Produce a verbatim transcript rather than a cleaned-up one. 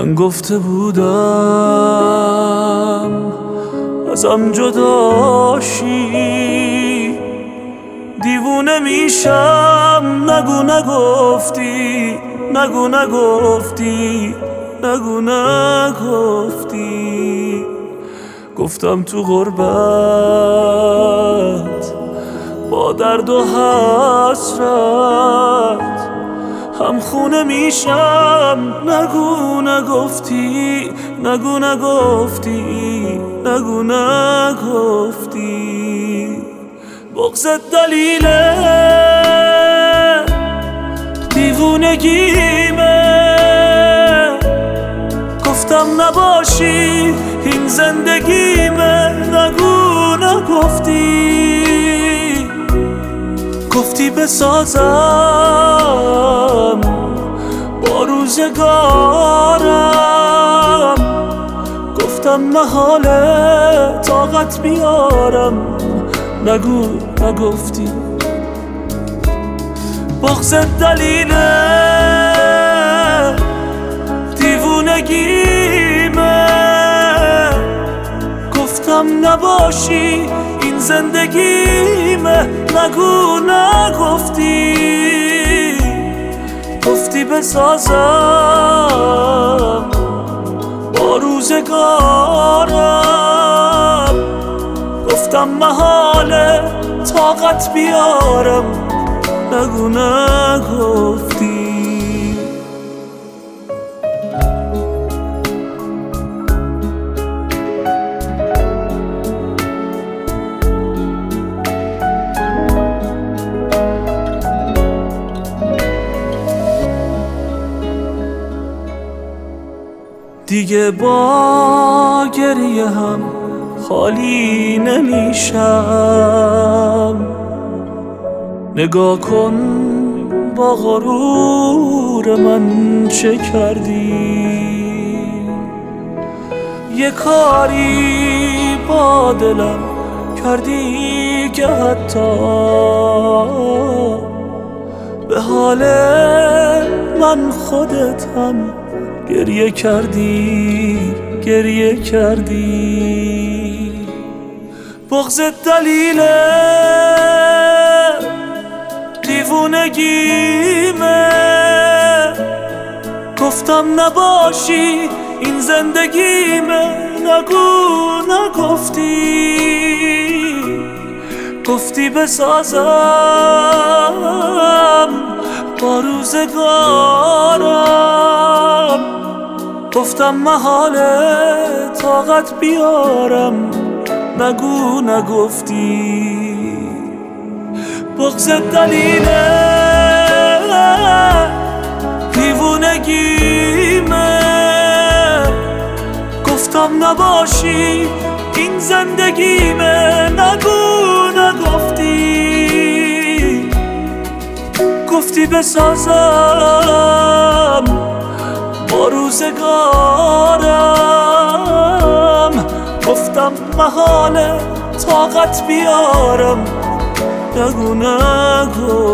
من گفته بودم ازم جداشی، دیوونه میشم. نگو نگفتی، نگو نگفتی، نگو نگفتی. گفتم تو غربت با درد و حسرت هم خونه میشم. نگو نگفتی، نگو نگفتی، نگو نگفتی. بغضت دلیله دیوونگیمه. گفتم نباشی این زندگیمه. نگو نگفتی، گفتی بسازم با روزگارم. گفتم محاله طاقت بیارم. نگو نگفتی. بغضت دلیله دیوونگیمه. گفتم نباشی این زندگیمه. نگو نگفتی، گفتی بسازم با روزگارم. گفتم محاله طاقت بیارم. نگو نگفتی. دیگه با گریه هم خالی نمیشم. نگاه کن با غرور من چه کردی. یه کاری با دلم کردی که حتی به حال من خودت هم گریه کردی، گریه کردی. بغضت دلیله دیوونگیمه. گفتم نباشی این زندگیمه. نگو نگفتی، گفتی بسازم با روزگارم. گفتم محاله طاقت بیارم. نگو نگفتی. بغضت دلیله دیوونگیمه. گفتم نباشی این زندگیمه. نگو نگفتی، گفتی بسازم با روزگارم. گفتم محاله طاقت بیارم. نگو نگو